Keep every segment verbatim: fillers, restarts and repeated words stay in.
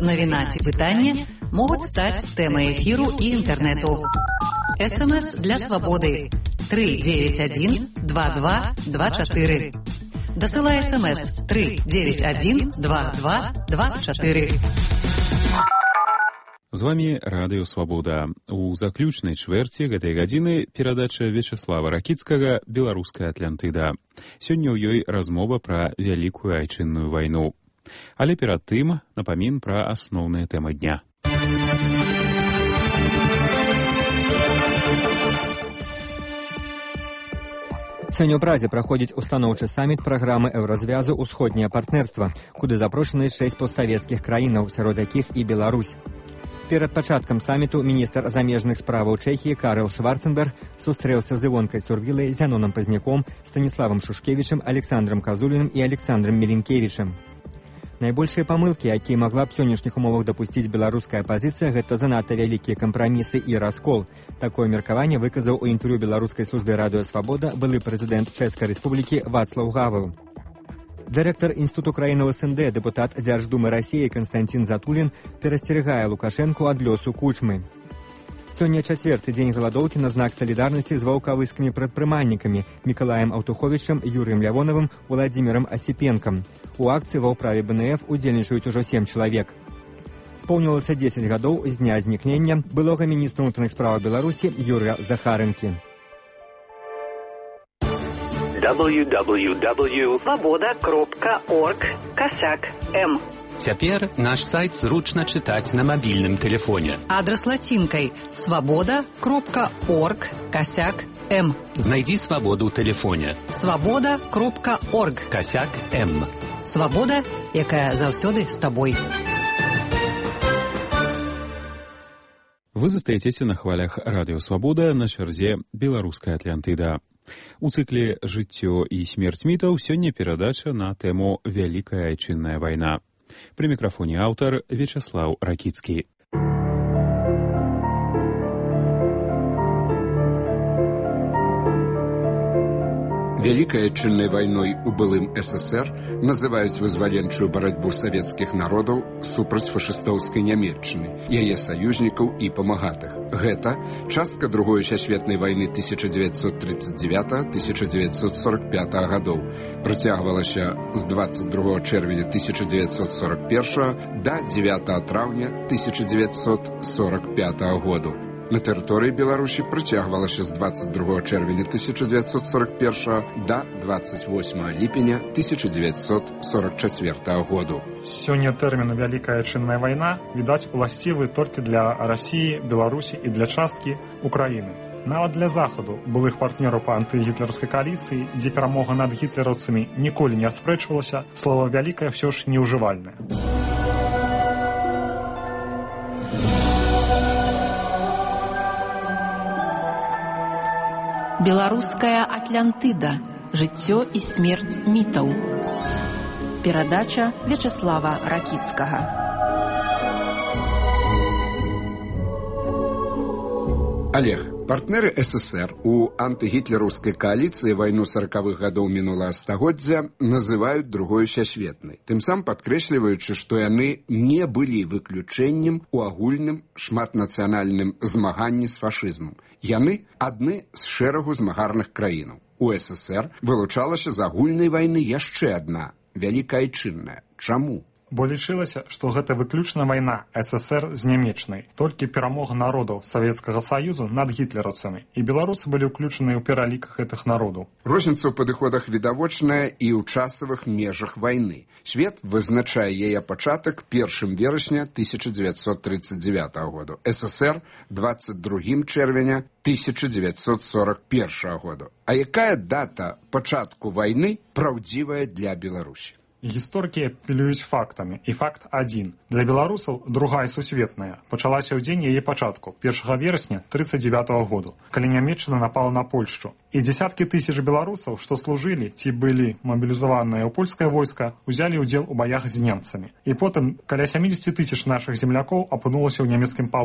навіна ці пытанне могуць стаць тэмай эфіру і інтэрнэту. СМС для свабоды три девять один два два два чатыры. Дасылай СМС три девять один два два два чатыры. З вами Радыё Свабода. У заключнай чвэрці гэтай гадзіны перадача Вячеслава Ракіцкага «Беларуская Атлантыда». Сёння ў ёй размова пра вялікую айчынную вайну. Але перад тым напамін пра асноўныя тэмы дня. Сёння ў Празе праходзіць устаноўчы саміт праграмы еўразвязу «Усходняе партнерства», куды запрошаны шэсць постсавецкіх краінаў, сярод якіх і Беларусь. Перад пачаткам саміту міністр замежных справаў Чэхіі Карл Шварценберг сустрэўся з Івонкай Сурвілай, Зяноном Пазняком, Станіславам Шушкевічам, Александром Казуліным і Александром Мілінкевічам. Найбольшыя памылкі, якія магла б сённяшніх умовах дапусціць беларуская апазіцыя, гэта занадта вялікія кампрамісы і раскол. Такое меркаванне выказаў у інтэрв'ю беларускай службе Радыё Свабода былы прэзідэнт Чэшскай рэспублікі Вацлаў Гавел. Дырэктар Інстытуту краін СНД, дэпутат Дзярждумы Расіі Канстантин Затулін перасцерагае Лукашэнку ад лёсу Кучмы. Сёння чацвёрты дзень галадоўкі на знак салідарнасці з ваўкавыскімі прадпрымальнікамі Мікалаем Аўтуховічам, Юрыем Лявонавым, Владзімірам Асіпенкам. У акцыі ва ўправе БНФ удзельнічаюць ужо сем чалавек. Споўнілася дзесяць гадоў з дня знікнення былога міністра ўнутраных справаў Беларусі Юрыя Захарэнкі. дабл ю дабл ю дабл ю крапка свабода крапка орг касяк эм. Цяпер наш сайт зручна чытаць на мабільным тэлефоне. Адрас лацінкай свабода крапка орг касяк эм. Знайдзі свабоду ў тэлефоне. свабода крапка орг касяк эм. Свабода, якая заўсёды з табой. Вы застаецеся на хвалях Радыё Свабода, на чарзе «Беларуская Атлантыда». У цыкле «Жыццё і смерць мітаў» сёння перадача на тэму «Вялікая айчынная вайна». Пры мікрафоне аўтар Вячеслав Ракіцкі. Вялікай айчыннай вайной у былым СССР называюць вызваленчую барацьбу савецкіх народаў супраць фашыстоўскай Нямецчыны, яе саюзнікаў і памагатых. Гэта частка другой сусветнай вайны тысяча дзевяцьсот тридцать девятого — тысяча дзевяцьсот сорок пятого гадоў. Працягвалася з двадцать другого чэрвеня тысяча дзевяцьсот сорок первого да дзевятого траўня тысяча дзевяцьсот сорок пятого году. На тэрыторыі Беларусі працягвалася з двадцать другого чэрвеня тысяча дзевяцьсот сорок первого да двадцать восьмого ліпеня тысяча дзевяцьсот сорок четвёртого году. Сёння тэрмін «Вялікая айчынная вайна» відаць уласцівы толькі для Расіі, Беларусі і для часткі Украіны. Нават для Захаду, былых партнёраў па антыгітлерскай кааліцыі, дзе перамога над гітлераўцамі ніколі не аспрэчвалася, слова «вялікая» ўсё ж неўжывальнае. Беларуская Атлантыда. Жыццё і смерць мітаў. Перадача Вячеслава Ракіцкага. Олег, партнеры СССР у антыгітлераўскай кааліцыі вайну саракавых гадоў мінулага стагоддзя называюць другой сусветнай, тым самым падкрэсліваючы, што яны не былі выключэннем у агульным шматнацыянальным змаганні з фашызмам. Яны адны з шэрагу змагарных краінаў. У СССР вылучалася з агульнай вайны яшчэ адна, вялікая айчынная. Чаму? Бо лічылася, што гэта выключна вайна СССР з Нямецчынай, толькі перамога народаў Савецкага Саюзу над гітлераўцамі, і беларусы былі ўключаныя ў пералік гэтых народаў. Розніца ў падыходах відавочная і ў часавых межах вайны. Свет вызначае яе пачатак першым верасня тысяча дзевяцьсот тридцать девятого году, СССР двадцать другим чэрвеня тысяча дзевяцьсот сорок первого году. А якая дата пачатку вайны праўдзівая для Беларусі? Гісторыкі апелююць фактамі, і факт адзін. Для беларусаў другая сусветная пачалася ў дзень яе пачатку, першага верасня тридцать девятого году, калі Нямецчына напала на Польшчу. І дзесяткі тысяч беларусаў, што служылі ці былі мабілізаваныя ў польскае войска, узялі ўдзел у баях з немцамі. І потым каля сямидесяти тысяч нашых землякоў апынулася ў нямецкім палоне.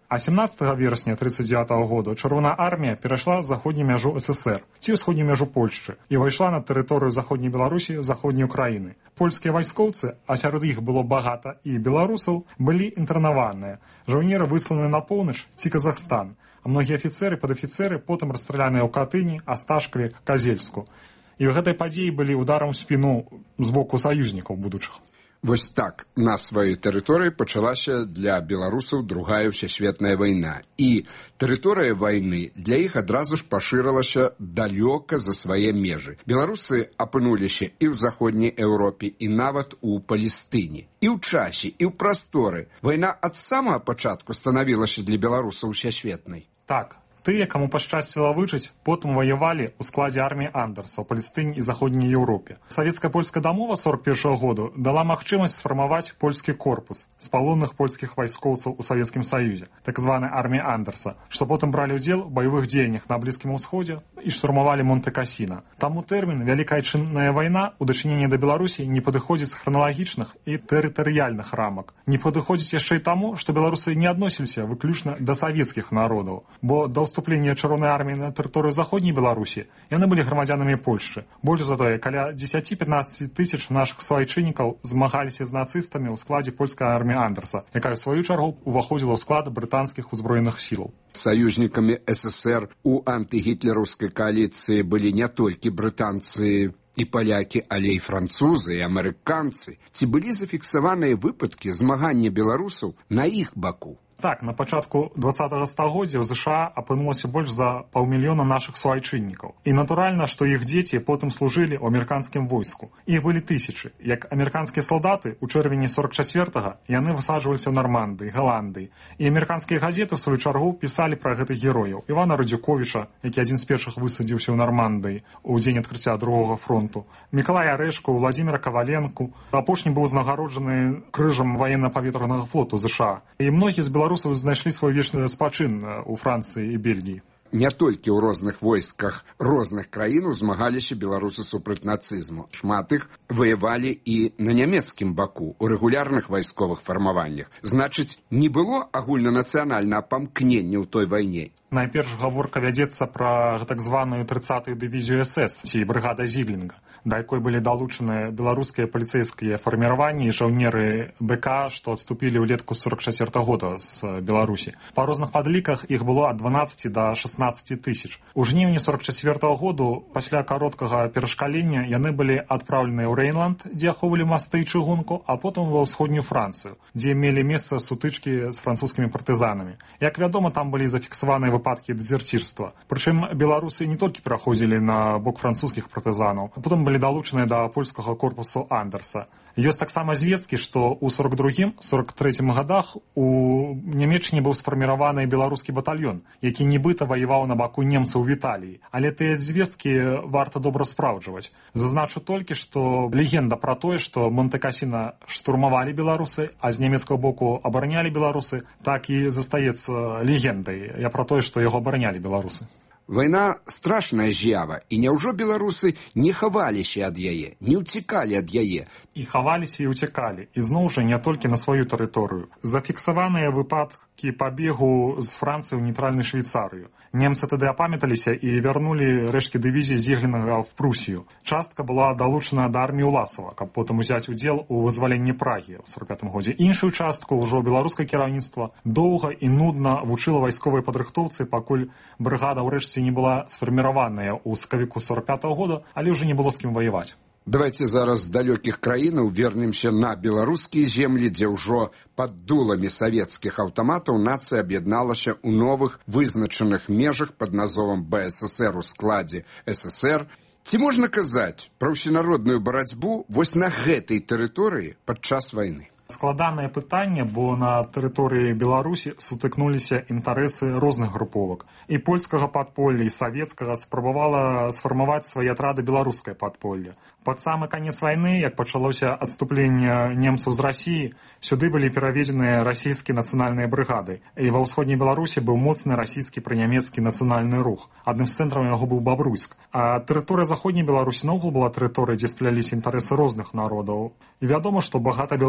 А семнадцатага верасня тридцать девятого года Чырвоная армія перайшла заходнюю мяжу СССР ці ўсходнюю мяжу Польшчы і ўвайшла на тэрыторыю заходняй Беларусі, заходняй Украіны. Польскія вайскоўцы, а сярод іх было багата і беларусаў, былі інтэрнаваныя. Жаўнеры высланы на поўнач ці Казахстан, а многія афіцэры, падафіцэры потым расстраляныя ў Катыні, Асташкаве, Казельску. І ў гэтай падзеі былі ударам у спіну з боку саюзнікаў будучых. Вось так на сваёй тэрыторыі пачалася для беларусаў другая ўсесветная вайна. І тэрыторыя вайны для іх адразу ж пашырылася далёка за свае межы. Беларусы апынуліся і ў заходняй Еўропе, і нават у Палестыне. І ў часе, і ў прасторы. Вайна ад самага пачатку станавілася для беларусаў усесветнай. Так. Тыя, каму пашчасціла выжыць, потым ваявалі ў складзе арміі Андерса ў Палестыне і заходняй Еўропе. Савецка-польская дамова сорок першага году дала магчымасць сфармаваць польскі корпус з палонных польскіх вайскоўцаў у Савецкім Саюзе, так званай арміі Андерса, што потым бралі ўдзел у баявых дзеяннях на Блізкім Усходзе і штурмавалі Монте-Касіна. Таму тэрмін «Вялікая чынная вайна» у дачыненні да Беларусі не падыходзіць з храналагічных і тэрытарыяльных рамак. Не падыходзіць яшчэ і таму, што беларусы не адносіліся выключна да савецкіх народаў, бо да вступлення Чырвонай арміі на тэрыторыю заходняй Беларусі яны былі грамадзянамі Польшчы. Больш за тое, каля дзесяць-пятнаццаць тысяч нашых суайчыннікаў змагаліся з нацыстамі ў складзе польскай арміі Андерса, якая ў сваю чаргу уваходзіла ў склад брытанскіх узброеных сілаў. Саюзнікамі СССР у антыгітлераўскай кааліцыі былі не толькі брытанцы і палякі, але і французы, і амерыканцы. Ці былі зафіксаваныя выпадкі змагання беларусаў на іх баку? Так, на пачатку двадцатага стагоддзя ў ЗША апынулася больш за паўмільёна нашых суайчыннікаў. І натуральна, што іх дзеці потым служылі ў амерыканскім войску. Іх былі тысячы. Як амерыканскія салдаты, у чэрвені сорок чацвёртага яны высаджваліся ў Нармандыі, Галандыі. І амерыканскія газеты, ў сваю чаргу, пісалі пра гэтых герояў. Івана Радзюковіча, які адзін з першых высадзіўся ў Нармандыі ў дзень адкрыцця другога фронту. Мікалая Арэшку, Владзіміра Каваленку. Апошні быў узнагароджаны крыжам ваенна-паветранага флоту ЗША. І многія з беларусаў беларусаў знайшлі свой вечны спачын у Францыі і Бельгіі. Не толькі ў розных войсках розных краін узмагаліся беларусы супраць нацызму. Шмат іх ваявалі і на нямецкім баку, у рэгулярных вайсковых фармаваннях. Значыць, не было агульнанацыянальнага памкнення ў той вайне. Найперш гаворка вядзецца пра так званую трыццатую дывізію эс-эс, ці брыгада Зіглінга, да якой былі далучаны беларускія паліцэйскія фарміраванні і жаўнеры БК, што адступілі ўлетку сорок чацвёртага года з Беларусі. Па розных падліках іх было ад дванаццаці да шаснаццаці тысяч. У жніўні сорок чацвёртага году, пасля кароткага перашкалення, яны былі адпраўленыя ў Рэйнланд, дзе ахоўвалі масты і чыгунку, а потым ва ўсходнюю Францыю, дзе мелі месца сутычкі з французскімі партызанамі. Як вядома, там былі зафіксаваныя выпадкі дэзерцірства. Прычым беларусы не толькі пераходзілі на бок французскіх партызанаў, а потым былі далучаныя да польскага корпусу Андерса. Ёсць таксама звесткі, што ў сорок другім — сорок трэцім гадах у Нямецчыне быў сфарміраваны беларускі батальён, які нібыта ваяваў на баку немцаў у Італіі. Але тыя звесткі варта добра спраўджваць. Зазначу толькі, што легенда пра тое, што Монте-Касіна штурмавалі беларусы, а з нямецкага боку абаранялі беларусы, так і застаецца легендай. Я пра тое, што яго абаранялі беларусы. Вайна страшная з'ява, і няўжо беларусы не хаваліся ад яе, не ўцякалі ад яе? І хаваліся і ўцякалі, і зноў жа не толькі на сваю тэрыторыю. Зафіксаваныя выпадкі пабегу з Францыі ў нейтральную Швейцарыю. Немцы тады апамяталіся і вярнулі рэшткі дывізіі Зіглінга в Прусію. Частка была далучана да арміі Уласава, каб потым узяць удзел у вызваленні Прагі ў сорок пятым годзе. Іншую частку ўжо беларускае кіраўніцтва доўга і нудна вучыла вайсковай падрыхтоўцы, пакуль брыгада ўрэшце не была сфарміраваная ў сакавіку сорок пятага года, але ўжо не было з кім ваяваць. Давайте зараз з далёкіх краінаў вернемся на беларускія землі, дзе ўжо пад дуламі савецкіх аўтаматаў нацыя аб'ядналася ў новых вызначаных межах пад назовам бэ эс эс эр у складзе эс эс эр. Ці можна казаць пра ўсенародную барацьбу вось на гэтай тэрыторыі падчас вайны? Складанае пытанне, бо на тэрыторыі Беларусі сутыкнуліся інтарэсы розных груповак. І польскага падполля, і савецкага спрабавала сфармаваць свае атрады беларускае падполле. Пад самы канец вайны, як пачалося адступленне немцаў з Расіі, сюды былі пераведзеныя расійскія нацыянальныя брыгады. І ва ўсходняй Беларусі быў моцны расійскі пранямецкі нацыянальны рух. Адным з цэнтраў яго быў Бабруйск. А тэрыторыя заходняй Беларусі наогул была тэрыторыя, дзе спляліся інтарэсы розных народаў. І вядома, што багата беларусаў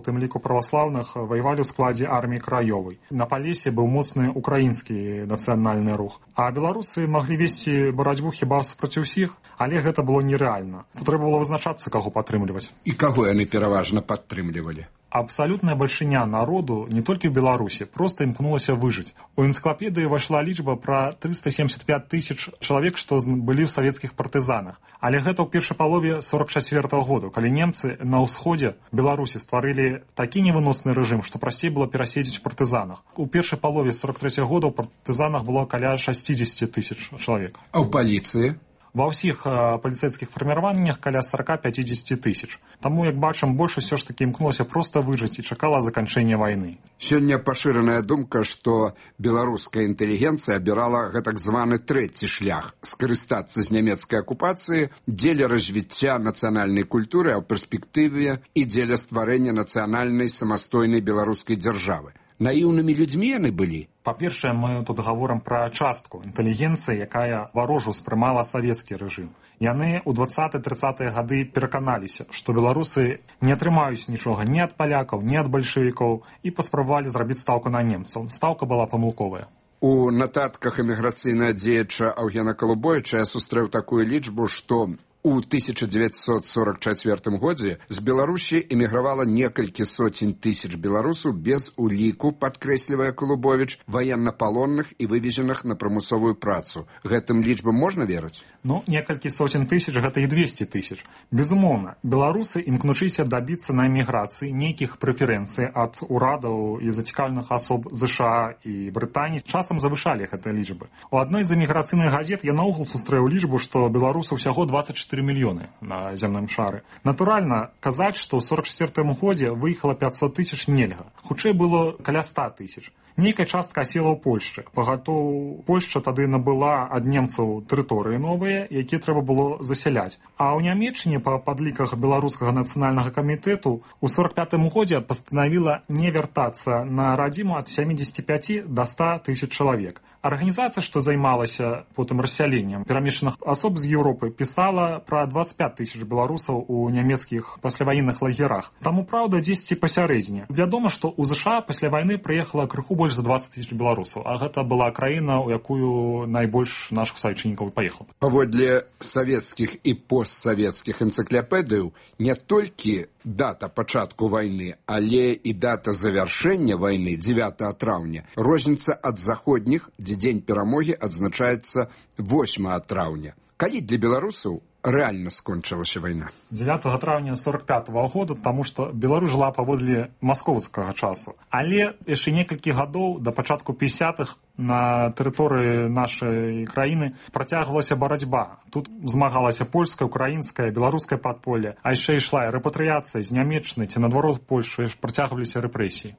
тым ліку праваслаўных, ваявалі ў складзе арміі краёвай. На Палесе быў моцны украінскі нацыянальны рух. А беларусы маглі весці барацьбу хіба супраць усіх, але гэта было нерэальна. Трэба было вызначацца, каго падтрымліваць. І каго яны пераважна падтрымлівалі? Абсалютная бальшыня народу, не толькі ў Беларусі, проста імкнулася выжыць. У энцыклапедыі ўвайшла лічба пра трыста семьдесят пять тысяч чалавек, што былі ў савецкіх партызанах. Але гэта ў першай палове сорок чацвёртага году, калі немцы на ўсходзе Беларусі стварылі такі невыносны рэжым, што прасцей было пераседзець у партызанах. У першай палове сорок трэцяга года ў партызанах было каля шестьдесят тысяч чалавек. А ў паліцыі? Ва ўсіх э, паліцэйскіх фарміраваннях каля сорок пятьдесят тысяч. Таму, як бачым, большасць усё ж такі імкнулася проста выжыць і чакала заканчэння вайны. Сёння пашыраная думка, што беларуская інтэлігенцыя абірала гэтак званы трэці шлях – скарыстацца з нямецкай акупацыі дзеля развіцця нацыянальнай культуры, а ў перспектыве і дзеля стварэння нацыянальнай самастойнай беларускай дзяржавы. Наіўнымі людзьмі яны былі? Па-першае, мы тут гаворым пра частку інтэлігенцыі, якая варожу спрымала савецкі рэжым. Яны ў двадцатыя-трыццатыя гады пераканаліся, што беларусы не атрымаюць нічога ні ад палякаў, ні ад бальшавікоў і паспрабавалі зрабіць стаўку на немцаў. Стаўка была памылковая. У нататках эміграцыйнага дзеяча Аўгена Калубойча я сустрэў такую лічбу, што у тысяча дзевяцьсот сорок чацвёртым годзе з Беларусі эмігравала некалькі соцень тысяч беларусаў без уліку, падкрэслівае Калубовіч, ваеннапалонных і вывезеных на прымусовую працу. Гэтым лічбам можна верыць? Ну, некалькі соцень тысяч, гэта і двести тысяч. Безумоўна, беларусы, імкнучыся дабіцца на эміграцыі нейкіх прэферэнцый ад урадаў і зацікаўленых асоб ЗША і Брытаніі, часам завышалі гэтыя лічбы. У адной з эміграцыйных газет я наогул сустрэў лічбу, што беларусаў усяго двадцать четыре мільёны на зямным шары. Натуральна, казаць, што ў сорок чацвёртым годзе выехала пятьсот тысяч нельга. Хутчэй было каля ста тысяч. Нейкая частка асела ў Польшчы. Пагатоў Польшча тады набыла ад немцаў тэрыторыі новыя, якія трэба было засяляць. А ў Нямецчыне па падліках беларускага нацыянальнага камітэту ў сорок пятым годзе пастанавіла не вяртацца на радзіму ад сямидесяти пяти до ста тысяч чалавек. Арганізацыя, што займалася потым рассяленнем перамешчаных асоб з Еўропы, пісала пра двадцать пять тысяч беларусаў у нямецкіх пасляваенных лагерах. Таму, праўда, дзесьці пасярэдзіне. Вядома, што ў ЗША пасля вайны прыехала крыху больш за двадцать тысяч беларусаў, а гэта была краіна, у якую найбольш нашых саюзнікаў паехала. Паводле савецкіх і постсавецкіх энцыклапедыяў не толькі дата пачатку вайны, але і дата завяршэння вайны дзевятага траўня розніца ад заходніх, дзе дзень перамогі адзначаецца восьмага траўня. Калі для беларусаў рэальна скончылася вайна? дзевятага траўня сорок пятага года, таму што Беларусь жыла паводле маскоўскага часу. Але яшчэ некалькі гадоў да пачатку пятидесятых на тэрыторыі нашай краіны працягвалася барацьба. Тут змагалася польская, украінская, беларуская падполле, а яшчэ ішла рэпатрыяцыя з нямецчыны ці наадварот Польшчы, працягваліся рэпрэсіі.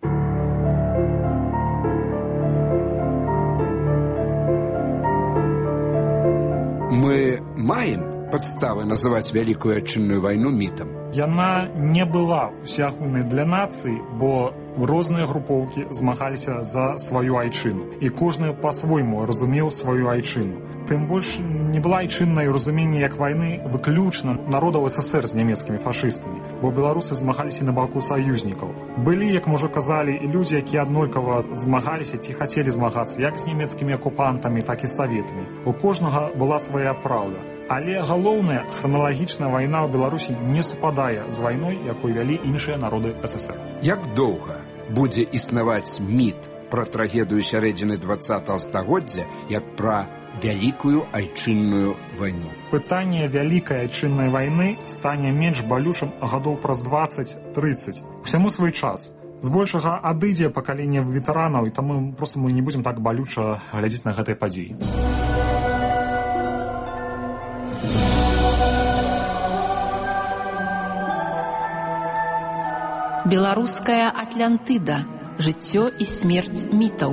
Мы маем падставы называць вялікую адчынную вайну мітам? Яна не была усеагульнай для нацыі, бо розныя групоўкі змагаліся за сваю айчыну. І кожны па-свойму разумеў сваю айчыну. Тым больш не была айчыннай разуменне як вайны выключна народаў СССР з нямецкімі фашыстамі, бо беларусы змагаліся на баку саюзнікаў. Былі, як мы ўжо казалі, і людзі, якія аднолькава змагаліся ці хацелі змагацца як з нямецкімі акупантамі, так і з саветамі. У кожнага была свая праўда. Але галоўная храналагічная вайна ў Беларусі не супадае з вайной, якую вялі іншыя народы СССР. Як доўга будзе існаваць міт пра трагедыю сярэдзіны двадцатага стагоддзя, як пра вялікую айчынную вайну? Пытанне вялікай айчыннай вайны стане менш балючым гадоў праз дваццаць-трыццаць. Усяму свой час. Збольшага адыдзе пакаленне ветэранаў, і таму проста мы не будзем так балюча глядзець на гэтай падзеі. Беларуская Атлантыда. Жыццё і смерць мітаў.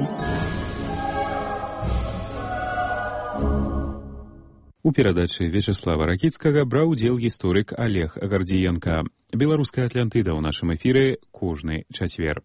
У перадачы Вячеслава Ракіцкага браў удзел гісторык Олег Гардзіенка. Беларуская Атлантыда ў нашым эфіры кожны чацвер.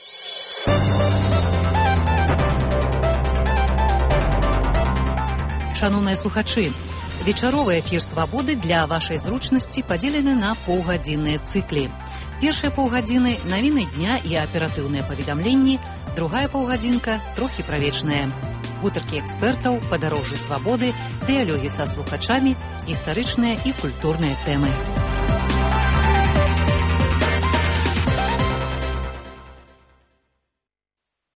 Шановныя слухачы, вечаровы эфір «Свабоды» для вашай зручнасці падзелены на паўгадзінныя цыклі. Першыя паўгадзіны навіны дня і аператыўныя паведамленні, другая паўгадзінка трохі правечная. Гутаркі экспертаў, падарожжы свабоды, дыялогі са слухачамі, гістарычныя і культурныя тэмы.